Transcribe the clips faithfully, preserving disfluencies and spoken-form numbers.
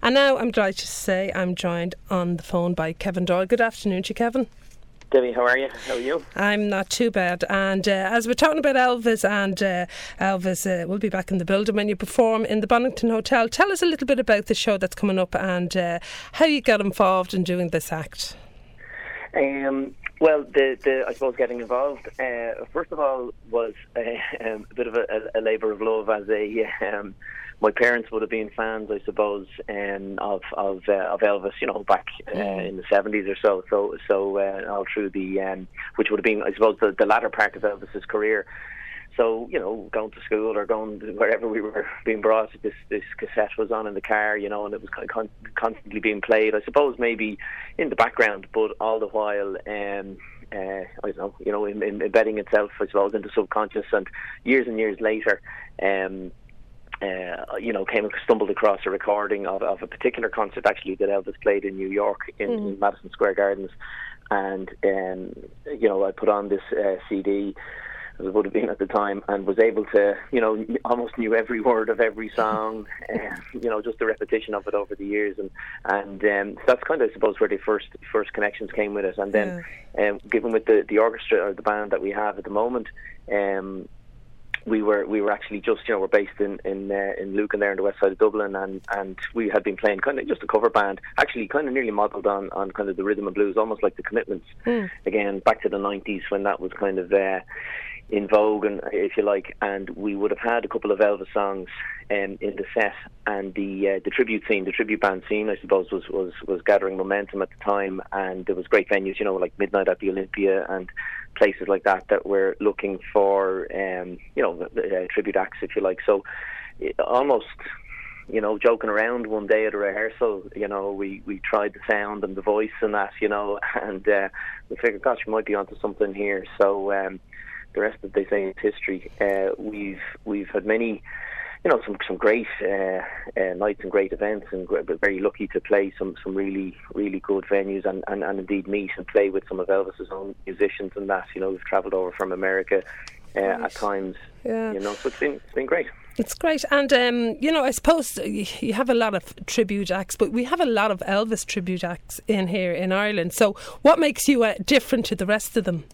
And now I'm delighted to say I'm joined on the phone by Kevin Doyle. Good afternoon to you, Kevin. Debbie, how are you? How are you? I'm not too bad. And uh, as we're talking about Elvis, and uh, Elvis uh, will be back in the building when you perform in the Bonington Hotel. Tell us a little bit about the show that's coming up and uh, how you got involved in doing this act. Um, well, the, the I suppose getting involved, uh, first of all, was a, um, a bit of a, a labour of love. As a um, my parents would have been fans, I suppose, um, of of, uh, of Elvis, you know, back uh, in the seventies or so. So, so uh, all through the, um, which would have been, I suppose, the, the latter part of Elvis's career. So, you know, going to school or going to wherever we were being brought, this this cassette was on in the car, you know, and it was con- constantly being played. I suppose maybe in the background, but all the while, um, uh, I don't know, you know, in, in embedding itself, I suppose, into subconscious. And years and years later, um, uh, you know, came stumbled across a recording of, of a particular concert actually that Elvis played in New York in, mm. in Madison Square Gardens, and um, you know, I put on this uh, C D. As it would have been at the time, and was able to, you know, almost knew every word of every song, and, you know, just the repetition of it over the years, and and um, that's kind of, I suppose, where the first first connections came with it. And then, yeah. um, given with the, the orchestra or the band that we have at the moment, um, we were we were actually just, you know, we're based in in uh, in Lucan there on the west side of Dublin, and, and we had been playing kind of just a cover band, actually kind of nearly modelled on, on kind of the rhythm and blues, almost like the Commitments, mm. again back to the nineties when that was kind of uh, in vogue, and if you like, and we would have had a couple of Elvis songs um, in the set, and the uh, the tribute scene, the tribute band scene, I suppose, was, was, was gathering momentum at the time, and there was great venues, you know, like Midnight at the Olympia and places like that that were looking for, um, you know, uh, tribute acts, if you like. So it, almost, you know, joking around one day at a rehearsal, you know, we, we tried the sound and the voice and that, you know, and uh, we figured, gosh, we might be onto something here. So um, the rest of, they say, is history. Uh, we've we've had many, you know, some some great uh, uh, nights and great events, and we're very lucky to play some, some really really good venues, and, and, and indeed meet and play with some of Elvis's own musicians and that. You know, we've travelled over from America uh, right. at times. Yeah. You know, so it's been it's been great. It's great. And, um, you know, I suppose you have a lot of tribute acts, but we have a lot of Elvis tribute acts in here in Ireland. So what makes you uh, different to the rest of them?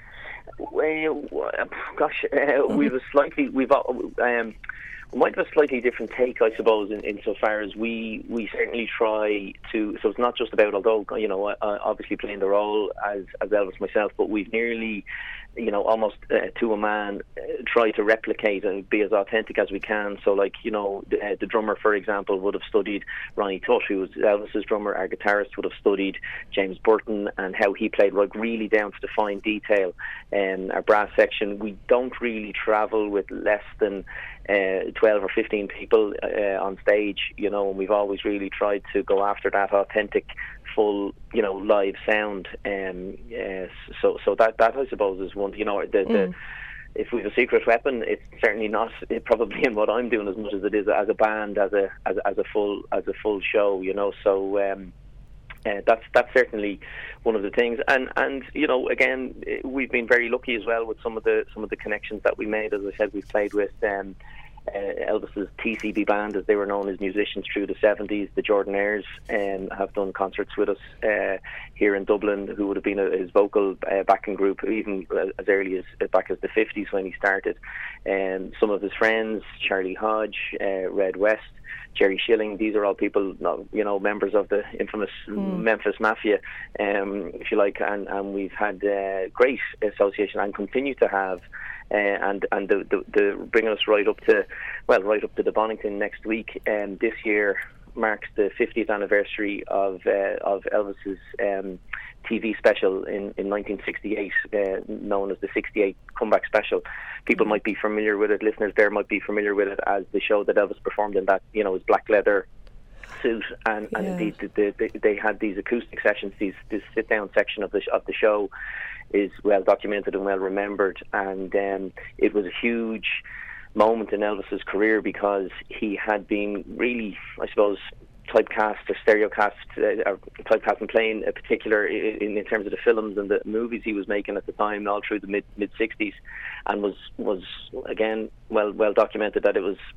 Well, gosh, uh, we've a slightly, we've um, we might have a slightly different take, I suppose, in, in so far as we, we certainly try to, so it's not just about, although, you know, uh, obviously playing the role as, as Elvis myself, but we've nearly, you know, almost uh, to a man, uh, try to replicate and be as authentic as we can. So, like, you know, the, uh, the drummer, for example, would have studied Ronnie Tutt, who was Elvis's drummer. Our guitarist would have studied James Burton and how he played, like, really down to the fine detail. Um, our brass section, we don't really travel with less than uh, twelve or fifteen people uh, on stage, you know, and we've always really tried to go after that authentic, full, you know, live sound. Um, yes, so so that that I suppose is one. You know, the, mm. the if we have a secret weapon, it's certainly not it probably in what I'm doing as much as it is as a band, as a as, as a full as a full show. You know, so. Um, Uh, that's that's certainly one of the things, and and you know, again, we've been very lucky as well with some of the some of the connections that we made. As I said, we've played with um, uh, Elvis's T C B band, as they were known as musicians through the seventies. The Jordanaires um, have done concerts with us uh, here in Dublin, who would have been a, his vocal uh, backing group even as early as back as the fifties when he started. And um, some of his friends, Charlie Hodge, uh, Red West, Jerry Schilling, these are all people, you know, members of the infamous mm. Memphis Mafia, um, if you like, and, and we've had uh, great association and continue to have, uh, and and the, the, the bringing us right up to, well, right up to the Bonington next week. Um, this year marks the fiftieth anniversary of uh, of Elvis's um, T V special in, in nineteen sixty-eight, uh, known as the sixty-eight Comeback Special. People might be familiar with it, listeners there might be familiar with it as the show that Elvis performed in, that, you know, his black leather suit, and, and yeah. indeed the, the, they had these acoustic sessions. These, this sit-down section of the of the show is well documented and well remembered, and um, it was a huge moment in Elvis's career because he had been really, I suppose, typecast or stereocast, uh, or typecast and playing a particular in, in terms of the films and the movies he was making at the time, all through the mid mid sixties, and was was again well well documented that it was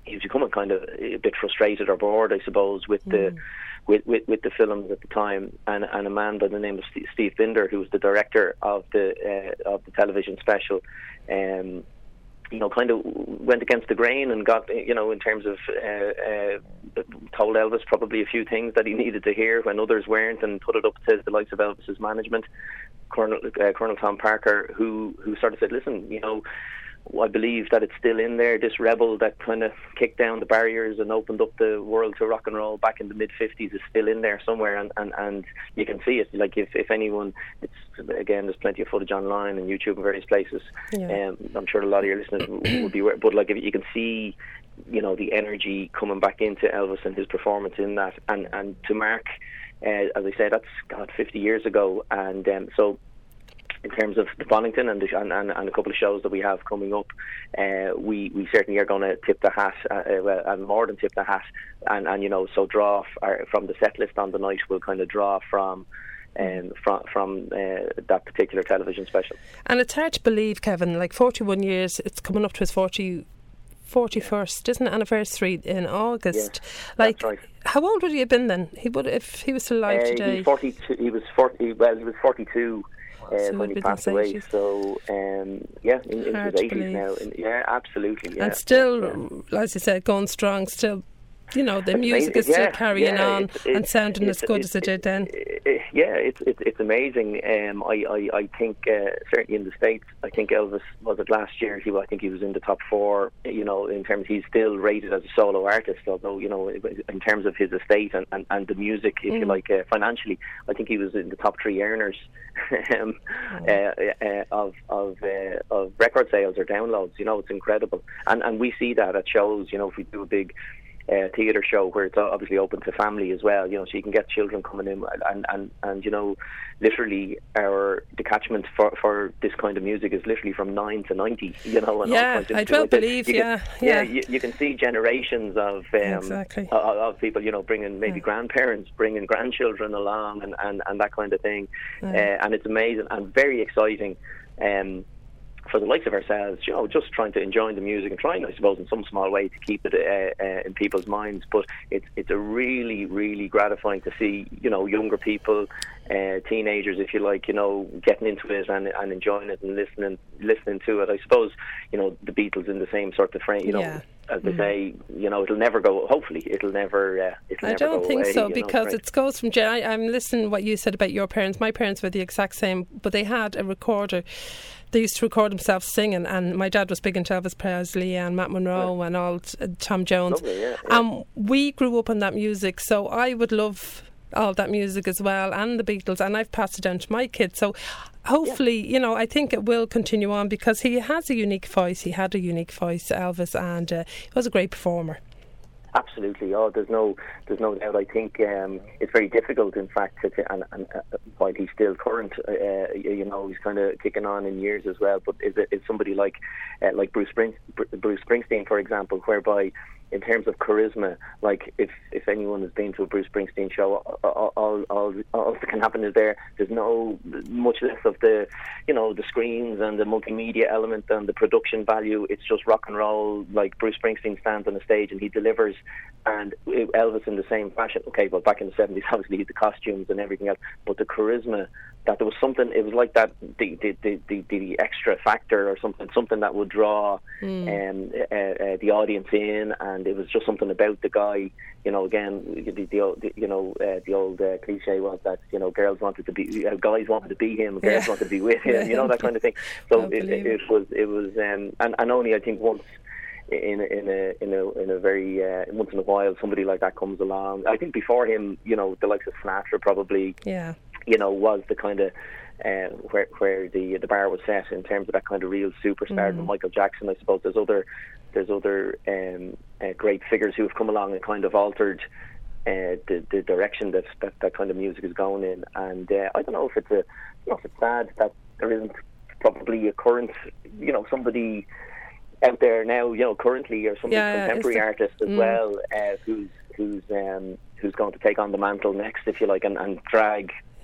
he was becoming kind of a bit frustrated or bored, I suppose, with mm. the with, with with the films at the time. And and a man by the name of Steve Binder, who was the director of the uh, of the television special, um, you know, kind of went against the grain and got, you know, in terms of uh, uh, told Elvis probably a few things that he needed to hear when others weren't, and put it up to the likes of Elvis's management, Colonel uh, Colonel Tom Parker, who who sort of said, listen, you know, I believe that it's still in there, this rebel that kind of kicked down the barriers and opened up the world to rock and roll back in the mid fifties is still in there somewhere, and, and, and you can see it. Like, if, if anyone, it's again, there's plenty of footage online and YouTube and various places. Yeah. Um, I'm sure a lot of your listeners will be aware, but like, if you can see, you know, the energy coming back into Elvis and his performance in that, and, and to mark, uh, as I said, that's, God, fifty years ago, and um, so in terms of the Bonington and, the, and, and, and a couple of shows that we have coming up, uh, we, we certainly are going to tip the hat, uh, well, and more than tip the hat, and, and you know, so draw our, from the set list on the night, we'll kind of draw from um, from, from uh, that particular television special. And it's hard to believe, Kevin, like forty-one years, it's coming up to his forty, forty-first, yeah. isn't it, anniversary in August? Yeah, like, that's right. How old would he have been then? He would, if he was still alive uh, today. He was forty-two. He was forty. Well, he was forty-two. Uh, so when he passed away, so um, yeah, in, in his eighties now. In, yeah, absolutely. Yeah. And still, yeah. as you said, going strong. Still, you know, the it's music amazing. is still yeah, carrying yeah, on it's, it's, and sounding it's, as good it's, as it did then. It, it, yeah, it's it's it's amazing. Um, I, I I think uh, certainly in the States, I think Elvis was it last year. He I think he was in the top four. You know, in terms he's still rated as a solo artist, although you know in terms of his estate and, and, and the music, if mm. you like, uh, financially, I think he was in the top three earners um, oh. uh, uh, of of uh, of record sales or downloads. You know, it's incredible, and and we see that at shows. You know, if we do a big Uh, theatre show where it's obviously open to family as well, you know, so you can get children coming in, and and, and you know, literally our detachment for, for this kind of music is literally from nine to ninety, you know. And yeah, I don't like believe, you yeah, can, yeah. Yeah, you, you can see generations of um, exactly. of, of people, you know, bringing maybe yeah. grandparents, bringing grandchildren along, and, and, and that kind of thing, yeah. uh, and it's amazing and very exciting. Um, for the likes of ourselves, you know, just trying to enjoy the music and trying, I suppose, in some small way to keep it uh, uh, in people's minds. But it's it's a really, really gratifying to see, you know, younger people, uh, teenagers, if you like, you know, getting into it and, and enjoying it and listening listening to it. I suppose, you know, the Beatles in the same sort of frame, you know. Yeah. As they mm. say, you know, it'll never go. Hopefully, it'll never. Uh, it'll I never don't go think away, so you because know, it goes from. I, I'm listening to what you said about your parents. My parents were the exact same, but they had a recorder. They used to record themselves singing, and my dad was big into Elvis Presley and Matt Monro yeah. and all uh, Tom Jones. Lovely, yeah, yeah. Um, we grew up on that music, so I would love all that music as well, and the Beatles, and I've passed it down to my kids. So hopefully, yeah. you know, I think it will continue on because he has a unique voice. He had a unique voice, Elvis, and uh, he was a great performer. Absolutely. Oh, there's no, there's no doubt. I think um, it's very difficult, in fact, to, to, and, and uh, while he's still current, uh, you know, he's kind of kicking on in years as well. But is it is somebody like uh, like Bruce Spring, Bruce Springsteen, for example, whereby in terms of charisma, like if, if anyone has been to a Bruce Springsteen show, all, all, all, all that can happen is there. There's no much less of the, you know, the screens and the multimedia element and the production value. It's just rock and roll. Like Bruce Springsteen stands on a stage and he delivers, and Elvis in the same fashion. Okay, well, back in the seventies, obviously the costumes and everything else, but the charisma. That there was something, it was like that the the, the, the, the extra factor or something, something that would draw mm. um, uh, uh, the audience in, and it was just something about the guy. You know, again, the, the, the you know uh, the old uh, cliche was that you know girls wanted to be, uh, guys wanted to be him, girls yeah. wanted to be with him. You know, that kind of thing. So it, it, it was it was um, and, and only I think once. In a, in a in a in a very uh, once in a while somebody like that comes along. I think before him, you know, the likes of Sinatra probably, yeah, you know, was the kind of uh, where where the the bar was set in terms of that kind of real superstar. Mm. Michael Jackson, I suppose. There's other there's other um, uh, great figures who have come along and kind of altered uh, the the direction that, that that kind of music is going in. And uh, I don't know if it's a I don't know if it's sad that there isn't probably a current, you know, somebody out there now, you know, currently, or some yeah, contemporary the, artist as mm. well, uh, who's who's um, who's going to take on the mantle next, if you like, and, and drag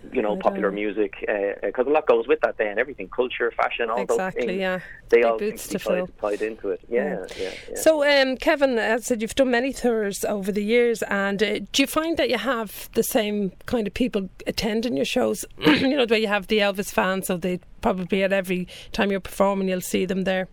you know, popular music, because uh, a lot goes with that then, everything, culture, fashion, all exactly, those things. Yeah. They Big all boots seem to to be fill. tied, tied into it. Yeah, yeah. yeah, yeah. So, um, Kevin, as I said, you've done many tours over the years, and uh, do you find that you have the same kind of people attending your shows? You know, the way you have the Elvis fans, so they probably at every time you're performing, you'll see them there.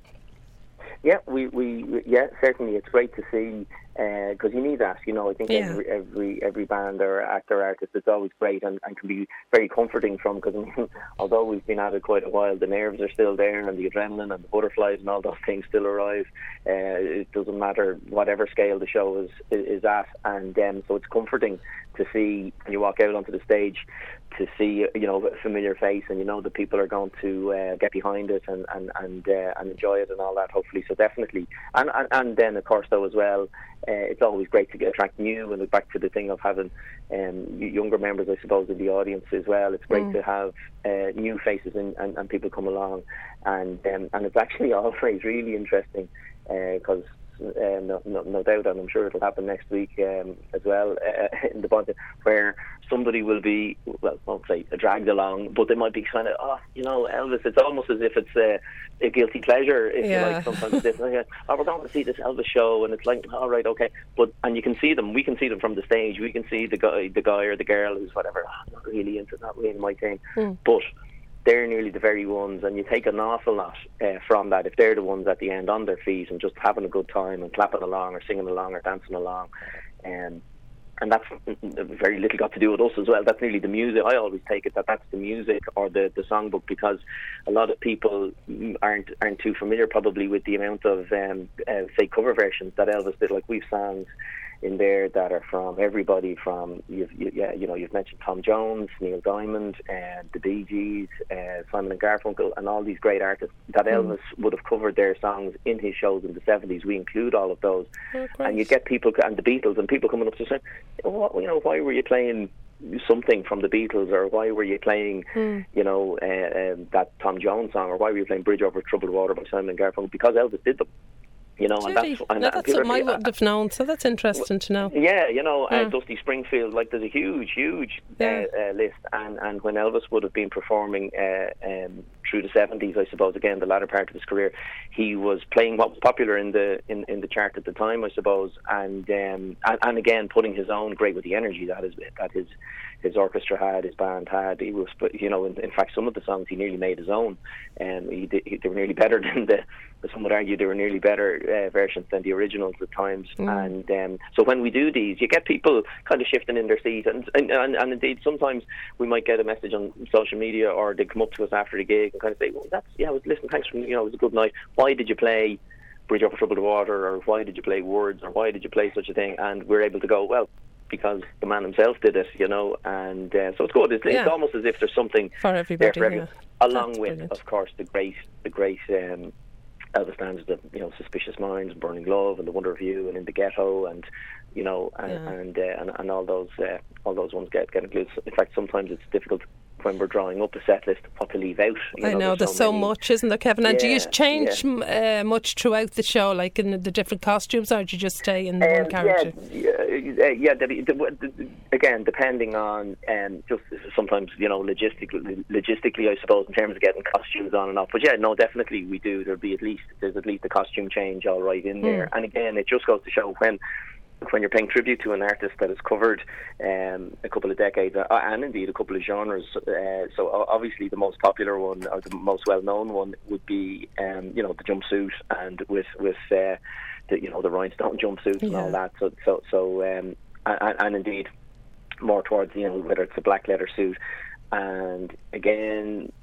Yeah, we, we yeah certainly it's great to see, because uh, you need that. You know, I think yeah. every every every band or actor or artist, it's always great and, and can be very comforting from, because I mean, although we've been at it quite a while, the nerves are still there and the adrenaline and the butterflies and all those things still arrive. Uh, it doesn't matter whatever scale the show is is at, and um, so it's comforting to see when you walk out onto the stage, to see, you know, a familiar face, and you know the people are going to uh, get behind it and and and, uh, and enjoy it and all that, hopefully. So definitely, and and, and then of course though as well, uh, it's always great to get, attract new, and back to the thing of having um, younger members, I suppose, in the audience as well. It's great mm. to have uh, new faces and, and, and people come along, and um, and it's actually always really interesting, because. Uh, Uh, no, no, no doubt, and I'm sure it'll happen next week um, as well uh, in the bunch, where somebody will be, well, I won't say dragged along, but they might be kind of, oh, you know, Elvis. It's almost as if it's a, a guilty pleasure, if yeah. you like. Sometimes it's like, oh, we're going to see this Elvis show, and it's like, all right, okay, but and you can see them. We can see them from the stage. We can see the guy, the guy or the girl who's whatever. Oh, not really into, not really my thing, mm. but. They're nearly the very ones, and you take an awful lot uh, from that if they're the ones at the end on their feet and just having a good time and clapping along or singing along or dancing along. Um, and that's very little got to do with us as well. That's nearly the music. I always take it that that's the music or the, the songbook, because a lot of people aren't aren't too familiar probably with the amount of, um, uh, say, cover versions that Elvis did. Like, we've songs in there that are from everybody from, you've, you, yeah, you know, you've mentioned Tom Jones, Neil Diamond, and the Bee Gees, uh, Simon and Garfunkel, and all these great artists that mm. Elvis would have covered their songs in his shows in the seventies. We include all of those, oh, and you get people, and the Beatles, and people coming up to say, oh, you know, why were you playing something from the Beatles, or why were you playing, mm. you know, uh, um, that Tom Jones song, or why were you playing Bridge Over Troubled Water by Simon and Garfunkel? Because Elvis did them. You know, and that's, and no, that's something I wouldn't have known, so that's interesting to know. Yeah, you know, yeah. uh, Dusty Springfield, like, there's a huge, huge yeah. uh, uh, list, and, and when Elvis would have been performing uh, um, through the seventies, I suppose, again, the latter part of his career, he was playing what was popular in the in, in the chart at the time, I suppose, and, um, and and again, putting his own, great with the energy that his, that his his orchestra had, his band had. He was, you know, in, in fact, some of the songs he nearly made his own, and um, he, did, he they were nearly better than the. Some would argue they were nearly better uh, versions than the originals at times. Mm. And um, so when we do these, you get people kind of shifting in their seat, and, and and and indeed sometimes we might get a message on social media, or they come up to us after the gig and kind of say, "Well, that's yeah, I was listening. Thanks for, you know, it was a good night. Why did you play Bridge Over Troubled Water, or why did you play Words, or why did you play such a thing?" And we're able to go, well, because the man himself did it, you know, and uh, so it's good. It's, yeah. it's almost as if there's something for everybody, there for everyone, yeah. along That's with, brilliant. Of course, the great, the great um, Elvis stands, the, you know, Suspicious Minds, and Burning Love, and The Wonder of You, and In the Ghetto, and you know, and yeah. and, uh, and and all those uh, all those ones get get included. In fact, sometimes it's difficult when we're drawing up a set list what to leave out. You I know, know there's, there's so, so much, isn't there, Kevin? And yeah, do you change yeah. uh, much throughout the show, like in the different costumes, or do you just stay in the um, one character? Yeah, yeah, yeah the, the, the, again, depending on um, just sometimes, you know, logistically, logistically, I suppose, in terms of getting costumes on and off. But yeah, no, definitely we do. There'll be at least there's at least a costume change all right in there. Mm. And again, it just goes to show when. when you're paying tribute to an artist that has covered um, a couple of decades uh, and indeed a couple of genres, uh, so obviously the most popular one or the most well-known one would be um, you know, the jumpsuit, and with with uh, the, you know, the rhinestone jumpsuits and yeah. all that, so so, so um, and, and indeed more towards, you know, whether it's a black leather suit. And again,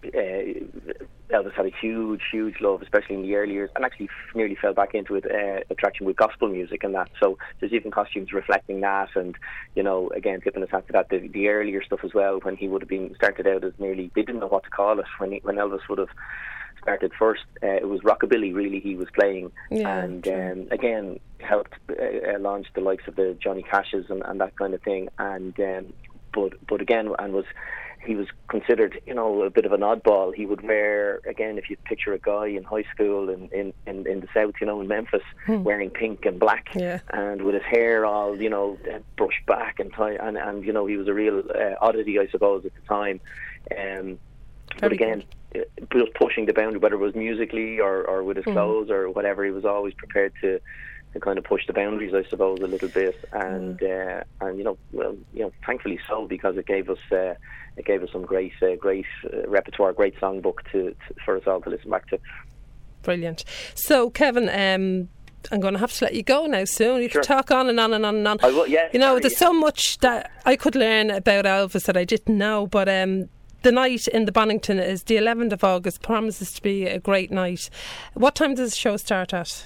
uh, Elvis had a huge, huge love, especially in the early years, and actually f- nearly fell back into it, uh, attraction with gospel music and that. So there's even costumes reflecting that, and, you know, again, tipping us hat to that, the, the earlier stuff as well, when he would have been started out as nearly, they didn't know what to call it, when he, when Elvis would have started first, uh, it was rockabilly really he was playing, yeah, and um, again, helped uh, launch the likes of the Johnny Cashes and, and that kind of thing, and um, but, but again, and was he was considered, you know, a bit of an oddball. He would wear, again, if you picture a guy in high school in, in, in, in the South, you know, in Memphis, hmm. wearing pink and black, yeah. and with his hair all, you know, brushed back, and tie, and, and you know, he was a real uh, oddity, I suppose, at the time. Um, but again, good. just pushing the boundary, whether it was musically or, or with his mm. clothes or whatever, he was always prepared to. to kind of push the boundaries, I suppose, a little bit, and mm. uh, and you know, well, you know, thankfully so, because it gave us uh, it gave us some great, uh, great uh, repertoire, great songbook to, to for us all to listen back to. Brilliant. So, Kevin, um, I'm going to have to let you go now soon. You sure. can talk on and on and on and on. I will, yeah, you know, sorry, there's yeah. so much that I could learn about Elvis that I didn't know, but. Um, The night in the Bonington is the eleventh of August. Promises to be a great night. What time does the show start at?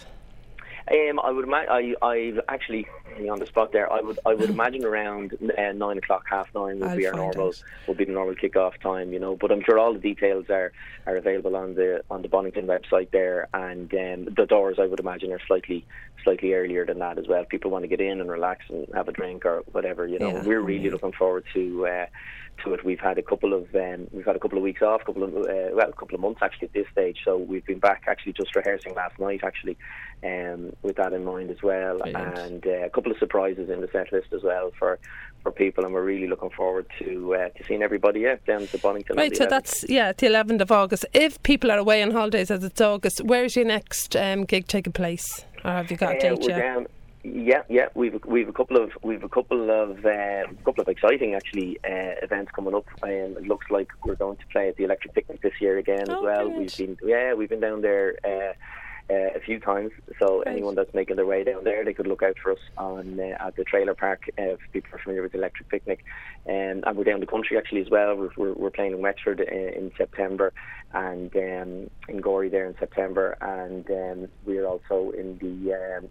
Um, I would imagine. I, I've actually on the spot there. I would. I would imagine around uh, nine o'clock, half nine would I'll be our normal. Out. Would be the normal kick-off time, you know. But I'm sure all the details are, are available on the on the Bonington website there, and um, the doors, I would imagine, are slightly slightly earlier than that as well. If people want to get in and relax and have a drink or whatever, you know. Yeah, We're really yeah. looking forward to. Uh, to it. We've had a couple of um, we've had a couple of weeks off, couple of uh, well, a couple of months actually at this stage. So we've been back actually just rehearsing last night actually, um, with that in mind as well, Brilliant. and uh, a couple of surprises in the set list as well for, for people, and we're really looking forward to uh, to seeing everybody yeah, down to Bonington. Right, so that's yeah the eleventh of August. If people are away on holidays as it's August, where's your next um, gig taking place, or have you got a uh, date we're yet? Down, Yeah, yeah, we've we've a couple of we've a couple of um, couple of exciting actually uh, events coming up. Um, it looks like we're going to play at the Electric Picnic this year again oh, as well. Brilliant. We've been yeah we've been down there uh, uh, a few times. So right. anyone that's making their way down there, they could look out for us on uh, at the trailer park. Uh, if people are familiar with the Electric Picnic, um, and we're down the country actually as well. We're we're, we're playing in Wexford uh, in September, and um, in Gorey there in September, and um, we're also in the. Um,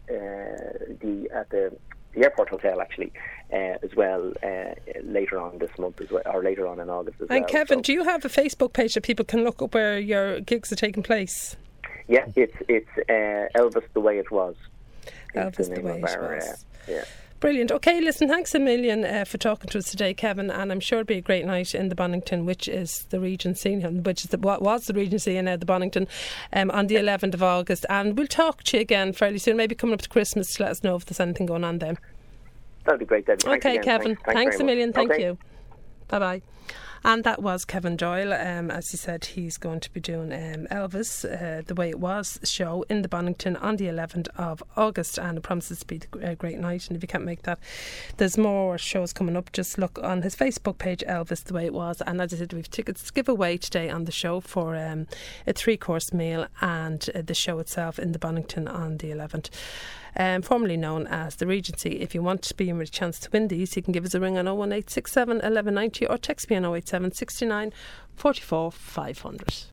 Uh, the at the, the airport hotel actually uh, as well uh, later on this month as well, or later on in August as and well. And Kevin, so, do you have a Facebook page that people can look up where your gigs are taking place? Yeah, it's it's uh, Elvis the Way It Was. Elvis the, the Way It our, Was. Uh, yeah. Brilliant. Okay, listen, thanks a million uh, for talking to us today, Kevin, and I'm sure it'll be a great night in the Bonington, which is the Regency, which is the, what was the Regency and now the Bonington, um, on the eleventh of August, and we'll talk to you again fairly soon, maybe coming up to Christmas, to let us know if there's anything going on then. That'd be great, Debbie. Thanks okay, again. Kevin. Thanks, thanks, thanks a million. much. Thank okay. you. Bye-bye. And that was Kevin Doyle. Um, as he said, he's going to be doing um, Elvis, uh, The Way It Was show in the Bonington on the eleventh of August, and it promises to be a great night. And if you can't make that, there's more shows coming up. Just look on his Facebook page, Elvis, The Way It Was. And as I said, we've tickets to give away today on the show for um, a three-course meal and uh, the show itself in the Bonington on the eleventh. Um, formerly known as the Regency. If you want to be in with a chance to win these, you can give us a ring on oh one eight six seven, eleven ninety or text me on oh eight seven, six nine, four four, five hundred.